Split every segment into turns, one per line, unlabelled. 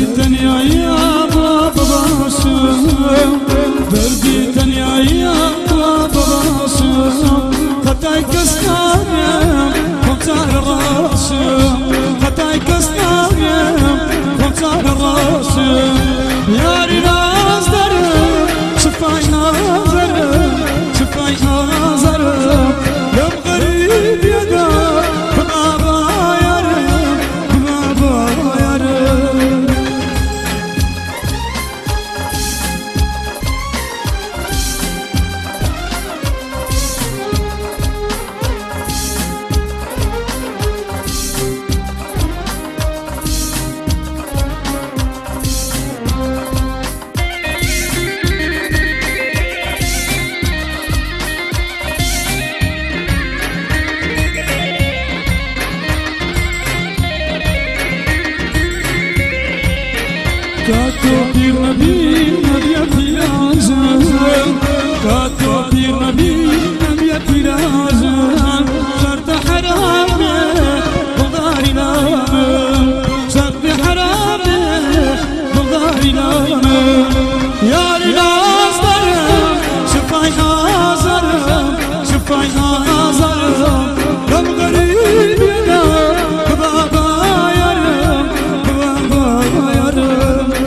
دردی دنیایی باباشم دردی دنیایی باباشم خطای کس نارم خمسار راشم خطای کس نارم خمسار راشم یاری ناز دارم شفای نازرم شفای نازرم لم غریب یدا بابا یارم بابا یارم كاتو بير نبي نبي رازان كاتو بير نبي نبي رازان شرط حرامه ضاري نامه شرط حرامه ضاري نامه يا ناصر شفاي ناصر شفاي ناصر لم غريب يا بابا يا بابا يا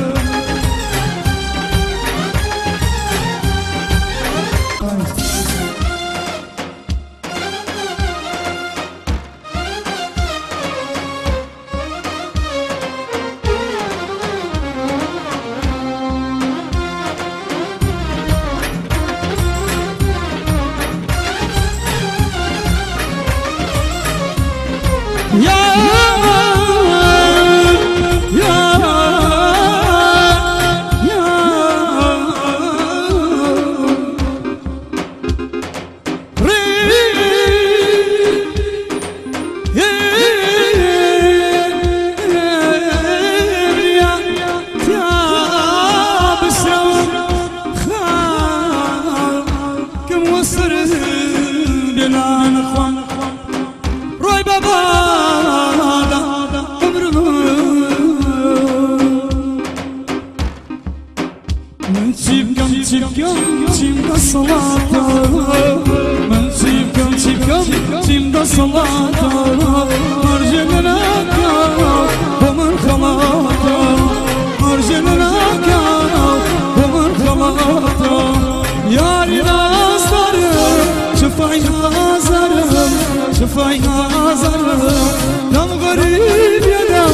شفاي نازرم لم غريب يا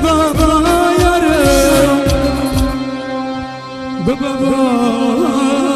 بابا يا بابا